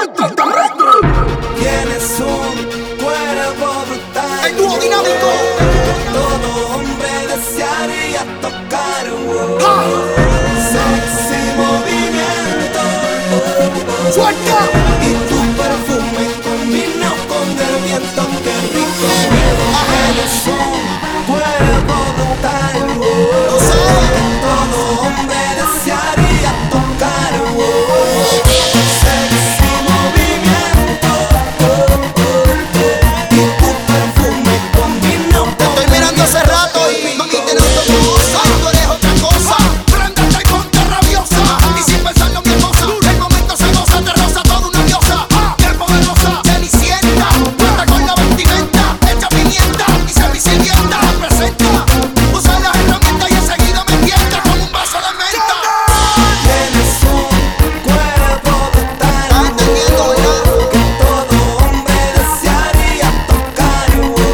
extraterrestre. Tienes un cuerpo brutal. El dúo dinámico. Todo hombre desearía tocar. ¡Ah! Sexy movimiento. ¡Suelta! Y tu perfume combina con el viento. Qué rico. Tienes un cuerpo brutal. Todo hombre desearía tocar. Sexy movimiento. Y tu perfume combina con Te estoy mirando hace rato y mami tienes otra cosa. Tú eres otra cosa. Préndete y ponte rabiosa. Y sin pensarlo mi hermosa, el momento se goza, te roza toda una diosa. Bien poderosa, cenicienta, cuenta con la vestimenta, hecha pimienta y semi-sirvienta. Representa, usa las herramientas y enseguida me tienta con un vaso de menta. Tienes un cuerpo brutal. ¿Estás entendiendo, verdad? Que todo hombre desearía tocar.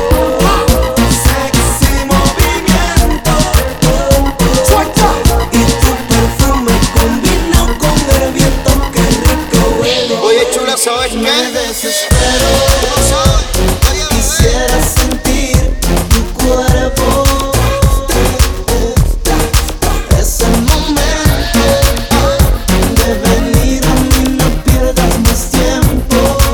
Sexy movimiento. ¡Suelta! Y tu perfume combina con el viento. Qué rico huele. Oye, chula, ¿sabes Me qué? desespero. Tú no sabes. Oye, bebé. Quisiera sentir tu cuerpo. Es el momento de venir a mí, no pierdas más tiempo.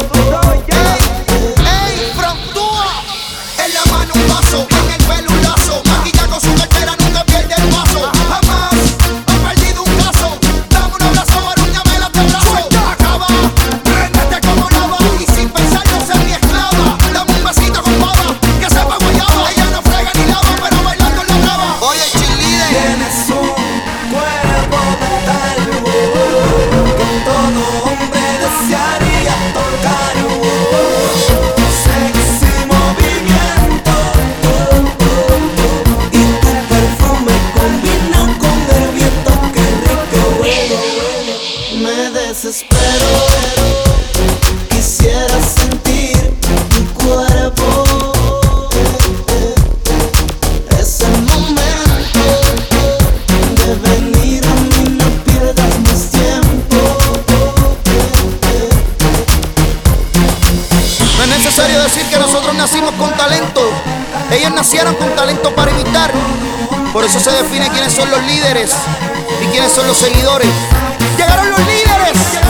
¡Ey, frontúa! En la mano un vaso, en el pelo un lazo. Maquilla con su cartera, nunca pierde el paso. Jamás ha perdido un caso. Dame un abrazo, arrúñame la abrazo. Acaba, préndete como lava. Y sin pensarlo ser mi esclava. Dame un besito con baba, que sepa guayaba. Ella no frega ni lava, pero bailando la brava. Oye, cheerleader. Tienes un cuerpo brutal que todo hombre desearía tocar. Sexy movimiento. Y tu perfume combina con el viento. Qué rico huele. Me desespero. Quisiera sentir tu cuerpo. Es el momento de venir a mí, no pierdas más tiempo. No es necesario decir que nosotros nacimos con talento. Ellos nacieron con talento para imitar. Por eso se define quiénes son los líderes y quiénes son los seguidores. ¡Llegaron los líderes!